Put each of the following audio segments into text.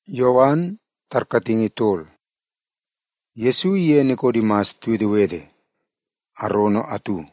Yowan tarkating itol. Yesu ye Nikodemas tuidewede. Arono atu.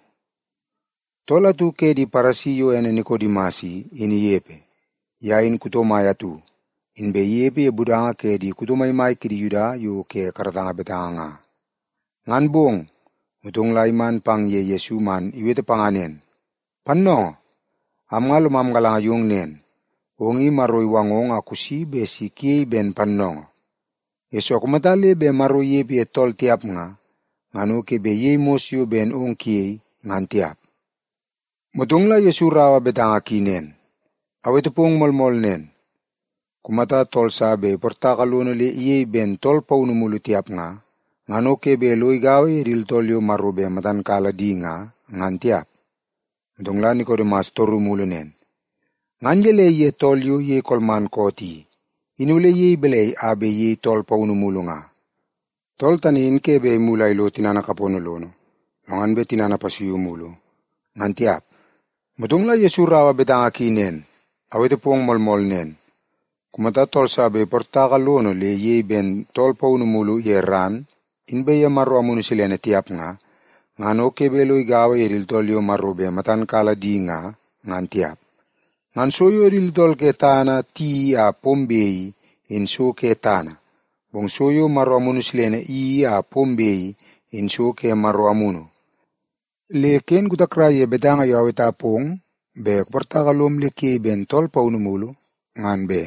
Tola tu ke di parasiyo ene Nikodemasi ini yepe. Yain kutomaya tu. Inbe yepe ye budanga ke di kutomay mai kidi yuda yo ke karatanga betanga. Nganbong mutong laiman pang ye Yesu man iwete panganen. Panno amngal mamgalang yung nen. Ongi maroy wangong akusi be si kiei ben pannongo. Yesu akumatale be maroy yepi etol tiap nga, ngano ke be ye mosyo ben ong kiei ngan tiap. Mutungla Yesu rawa betanga kinen, awete pong molmol nen. Kumata tol sabe portakalono le iei ben tol paunumulu tiap nga, ngano ke be loy gawe ril tolyo maro be matan kala di nga ngan tiap. Mutungla Nikodemas toru mulu nen. Nganjele ye tolyo ye kolman koti. Inule ye belay abe ye tol paunumulu nga. Tol tanin ke be mulay lo tinana kaponolono. Longan be tinana pasiyo mulo. Ngantiap. Mutungla Yesu rawa betanga kinen. Awete pong molmol nen. Kumata tol sabe portakalono le ye ben tol paunumulu ye ran. Inbe ye maro amunu silene tiap nga. Ngano ke be lo igawa yeril tolyo maro be matan kala di nga. Ngantiap. Ngan soyo ril tol ke tana ti a pombei in so ke tana. Bong soyo maro amunu silene i a pombei in so ke maro amunu. Le ken kutakra ye betanga yaweta pong be portakalom le ke ben tol paunumulu ngan be.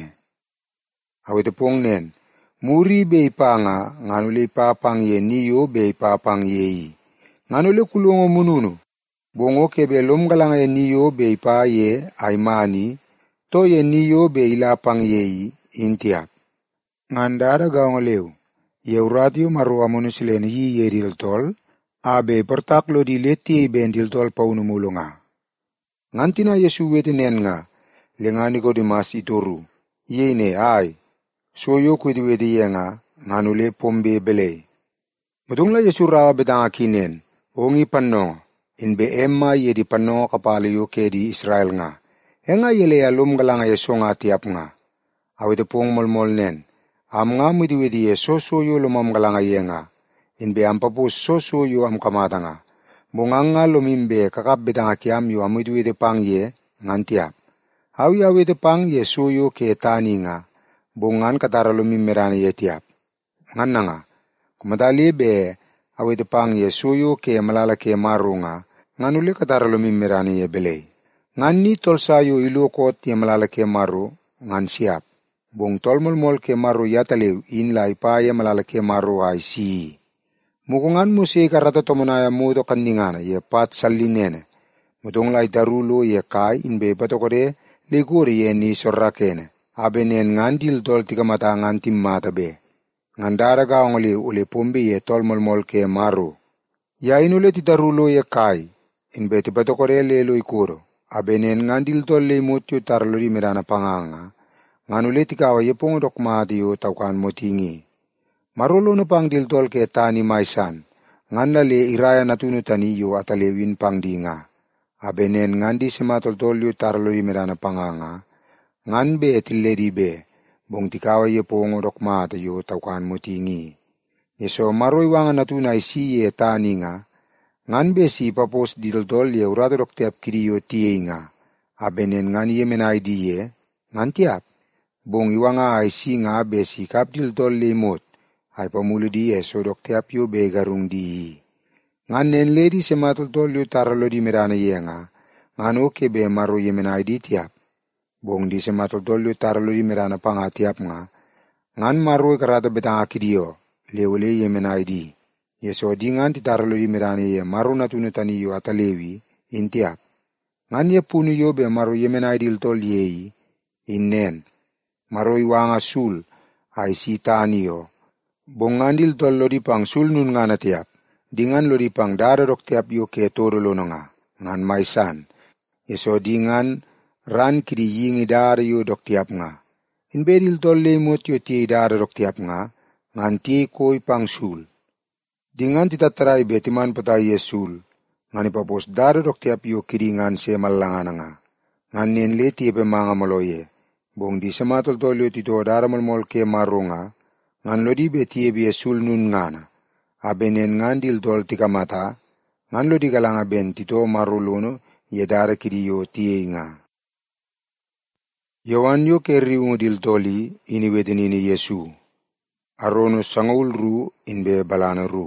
Awete pong nen. Muri be ipanga nganu le ipapang ye niyo be ipapang ye i. Nganu le kulongo mununu. Bongo ke be lom galanga ye niyo be ipa ye aimani, to ye niyo be ilapang ye i intiap. Ngandara gaong lew, ye uratio maru amunu silene ye ril tol, abe pertaklo di leti ben dil tol paunumulo nga. Ngantina Yesu wete nen nga, lenga Nikodemas itoru, ye ne ay, soyo kwedi wete ye nga, nganule pombe belay. Mutungla Yesu rawa betanga kinen, ongi panno, inbe emma ye di panno kapalayo ke di Israel nga. Enga yele alum galanga Yesu nga tiap nga. Awete pong molmol nen. Am nga mwidi ye soso yo lumam galanga ye nga. Inbe ampapo soso yo am kamata nga. Bunganga lumimbe kakap betanga kiam yo am mwidi pang ye ngan tiap. Awi awete pang ye soyo ke tani nga. Bungan katara lumimmerani ye tiap. Ngan na nga. Kumadali be awete pang ye soyo ke malala ke maru nga. Nganule katara lumimmerani ye belay. Ngan ni tol sayo ilokot ye malala ke maru ngan siap. Bong tol molmol ke maru yatalew in la ipa ye malala ke maru ay si. Mukungan mo si karata tomonaya mudo kaningana ye pat salinene. Mutong la itarulo ye kai inbe patokore liguri ye ni sorrakene. Abe nen ngan dil tol tikamata ngan timmata be. Ngan daraga ongole ule pombe ye tol molmol ke maru. Ya inule titarulo ye kai inbe tipatokore lelo ikuro. Abenen ngandil tol le motyo tarlori merana panganga. Nganule tikawa ye pongo dokmati yo taukan motingi. Marolo no pang dil tol ke tani maisan. Nganda le iraya natunu tani yo atalewin pang dinga. Abenen ngandi sematol tol yo tarlori merana panganga. Nganbe etilleri be. Bong tikawa ye pongo dokmati yo taukan motingi. Yeso maroy wanga natuna isi ye tani nga. Ngan be si papos dildol ye urado dok tiap kiriyo tiye nga. Abenen ngan ye menay diye, ngan tiap. Bong iwanga ay si nga be si kap dildol le mot. Ay pamulo diye so dok tiap yo be garung diye. Ngan nen ledi sematol tol yo taralo di merana ye nga. Ngan oke be maro ye menay di tiap. Bong di sematol tol yo taralo di merana panga tiap nga. Ngan maro karata betanga kiriyo, lewole ye menay di. Yeso dingan titaralo di merani ye maru natunu tani yo atalewi intiap. Ngan ye punu yo be maru ye menay dil tol yei innen. Maru iwanga sul ay si tani yo. Bongan dil tol lo di pang sul nun nga na tiap. Dingan lo di pang dararok tiap yo ke toro lo nga. Ngan maisan. Yeso dingan ran kiri yingi dara yo dok tiap nga. Inbe dil tol le mot yo tiye dararok tiap nga. Ngan tiye koy pang sul. Dingan titataray betiman patay Yesul, ngani papos daro dok tiap yo kiringan se malangana nga, ngan nen le tipe mga maloye, Bong di sa matoltolyo tito daramalmol ke marunga, ngan lo di betie bie sulnun ngana, abenen ngan diltol tika mata, ngan lo di galanga ben tito marulono ye dara kidiyo tie nga. Yowan yo ke riungu diltoli ini wetenini Yesu, arono sangul ru inbe balana ru.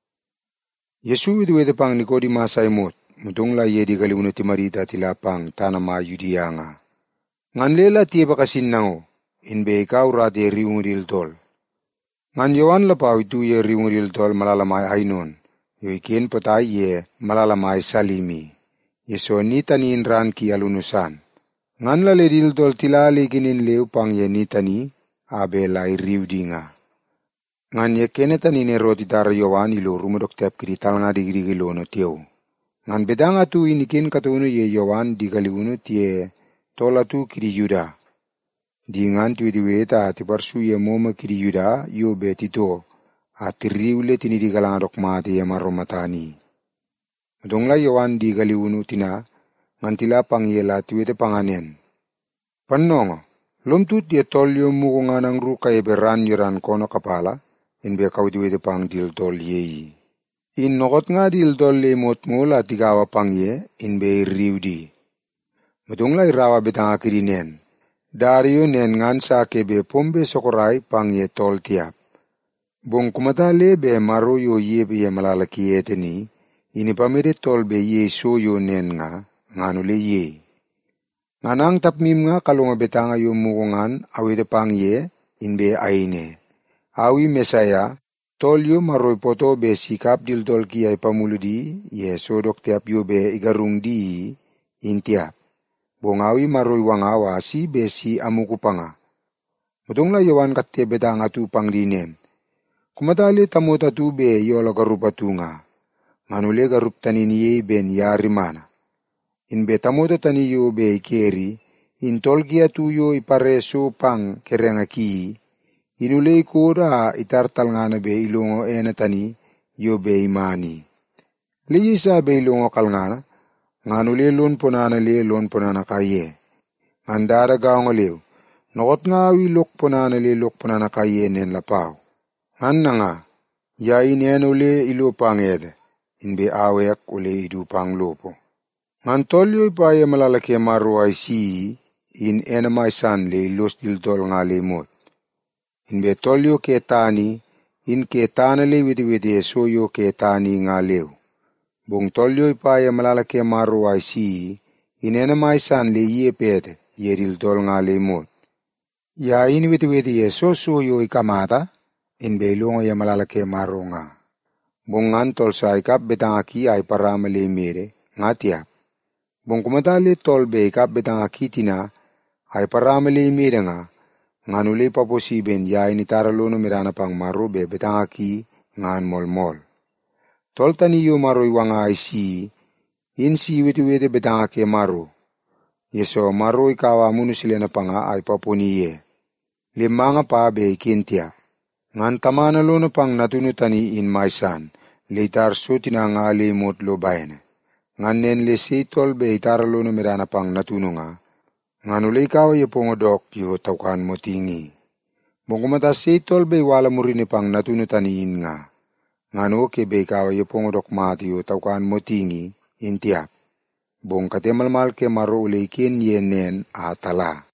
Yesu itu wete pang Nikodemas imot, mutungla ye di kaliwno ti marita tilapang tanama Yudea nga. Ngan lela tie bakasin nango, inbe ikaw rati riungu diltol. Ngan Yowan lapaw itu ye riungu diltol malalamay aynon, yo ikin patay ye malalamay salimi. Yeso nitanin ran ki alunusan. Ngan lale diltol tilali kinin leu pang ye nitani, abe lai riudi nga. Ngan ye kenetanin roti tar Yowan ilo rumodok tep kiri talanga digiri no tiyo. Ngan bedanga tu inikin katuno ye Yowan di kaliuno tie tola tu kiri Yuda. Di ngan tu diweta ati parsu ye moma kiri Yuda yo betito ati riule tini di kalanga dok mati ye maromatani. Dongla Yowan di kaliuno tina ngan tilapang ye la tiwete panganen. Pannongo, lom tut ye tolyo muko nganang ruka ye beran yoran kono kapala, inbe kau diwete pang dil tol yeyi. In nokot nga dil tol le mot mula tikawa pang ye, inbe riudi. Matungla irawa betanga kirinen. Dario nen ngan sa kebe pombe sokorai pang ye tol tiap. Bong kumata le be maro yo ye be ye malalaki eteni, ini pamede tol be ye so yo nen nga, nganu le ye. Nganang tapmim nga kalunga betanga yo mukungan awete pang ye, inbe aine. Awi Mesaya, tol yo maroy poto be sikap dil tol ki ay pamuludi, ye sodok tiap yo be igarung di, intiap. Bongawi maroy wangawa si be si amuku panga. Mutungla Yowan katte betanga tu pang dinen. Kumatali tamuta tu be yola garupa tu nga. Manule garup tanin ye ben yarimana. In be tamuta tani yo be keri, in tol kia tu yo ipare so pang kerenga ki, inulei koda itartal ngana be ilongo ena tani yo be imani. Liyisa be ilongo kalngana, nganule lon ponana le lon ponana kaye. Ngandara gaongo leo, nokot ngawi lok ponana le lok ponana kaye nen lapaw. Nganna nga, ya inen ule ilo pangede, inbe awek ule idu pang lopo. Ngan tolyo ipaye malalaki maru ay si, in enamay san le ilos diltol nga le mot. Inbe tolyo ke tani, in ke tana le witi soyo ke tani nga leo. Bong tolyo ipaye malalaki maru ay si, in enamay san le iye pete, ye diltol nga le mot. Ya in witi so soyo ikamata, inbe ilongo ye malalaki maru nga. Bong ngan tol sa ikap betangaki ay parama le mere, nga tiap. Bong kumatali tol be ikap betanga kitina, ay parama le mere nga, nganule paposiben ya initaralono mirana pang maru be betanga ki ngan molmol. Tol tani yo maru iwanga ay si, in si witi betanga ke maru. Yeso maru ikawa munu silena panga ay papuniye. Limanga pa be ikintia. Ngan tamana lono pang natunutani in maisan, leitar sutina nga limot lo bayane. Ngan nen le seitol be itaralono mirana pang natununga. Ngan ule ikaw ye pongodok yo taukan mo tingi. Bongkumata seitol be wala murini pang natunutaniin nga. Ngan oke be ikaw ye pongodok mati yo taukan mo tingi, intiap. Bong katemalmal ke maro ule ikin ye nen atala.